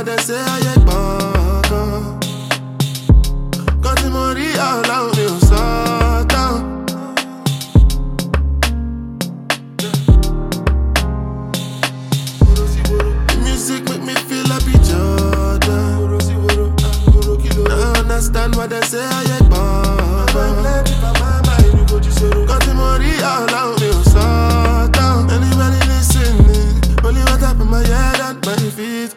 what they say I ain't baka. Got the money all out, you saw down. Music make me feel happy, Jordan. I understand what they say I ain't baka. Got the money all out, you saw down. Anybody listening? Only what happened my head and my feet.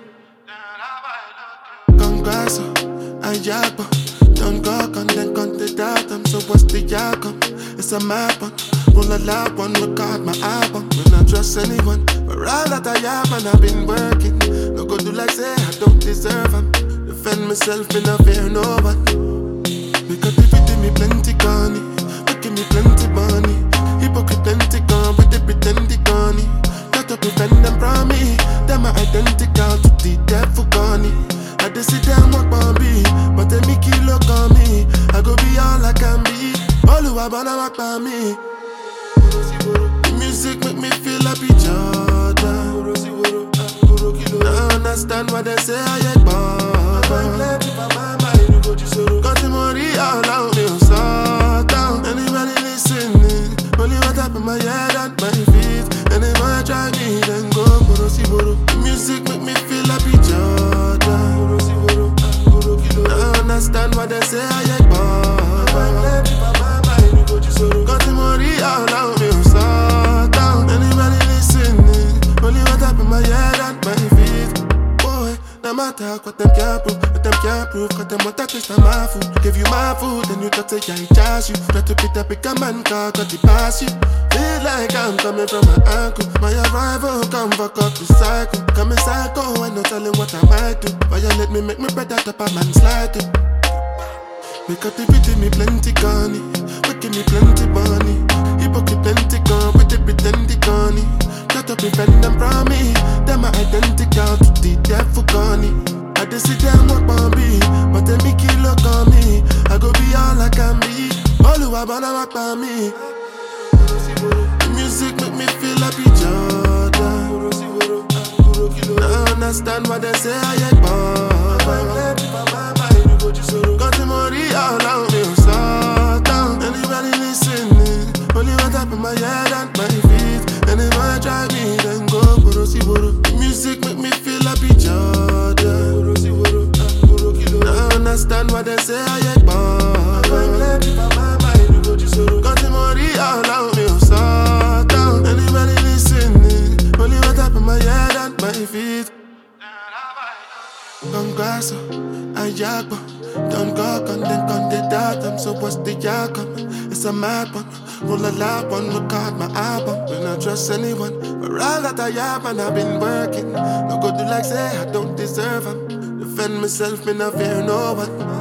Congrats, I jab. Don't go on, then count it out. So what's the outcome? It's a map on. Roll a lap on, record my album. Will not trust anyone. But all that I have and I've been working. No go do like say I don't deserve them. Defend myself, me not fear no one. Because if it me plenty gunny, making me plenty money. Hypocrite plenty gone, but they pretend they gunny. Got to prevent them from me. Them are identical to the devil gunny. I just sit down walk on me, but they make you look on me. I go be all I can be. All who are gonna walk by me. The music make me feel happy, Jordan. I understand what they say I ain't baka. Got the money all out, you saw down. Anybody listening? Only what happened my head and my feet. And if I try me, then go The music make me feel happy, Jordan. I understand what they say I ain't baka. Got the money all out, you saw down. Anybody listening? Only what happened my head and my feet. Boy, no matter what them can't prove, what them can't prove. Cause them want to taste of my food. Give you my food, then you talk say I charge you. Try to pick up a man car, got the pass you. Feel like I'm coming from my ankle. My arrival come fuck up the cycle. Coming psycho, I no telling what I might do. Violate me, make me better top a man slide it. Make up the pity me plenty gunny. Making me plenty money. Hypocrite plenty gone, but they pretend they gunny. Try to prevent them from me. Them are identical to the devil gunny. I just sit down walk on me, but they make you look on me. I go be all I can be. All who are gonna walk by me. The music make me feel happy, Jordan. I understand what they say I ain't baka. Got the money all out, you saw down. Anybody listening? Only what happened my head and my feet. And if I try me, then go The music make me feel happy, Jordan. I understand what they say I ain't baka. Got the money all out, you saw down. Anybody listening? Only what happened my head and my feet. Congrats, I jab. Don't go on, then count it out. So what's the outcome? It's a mad one. Roll a lap on, record my album. Will not trust anyone. For all that I have and I've been working. No go do like say I don't deserve them. Defend myself, me not fear no one.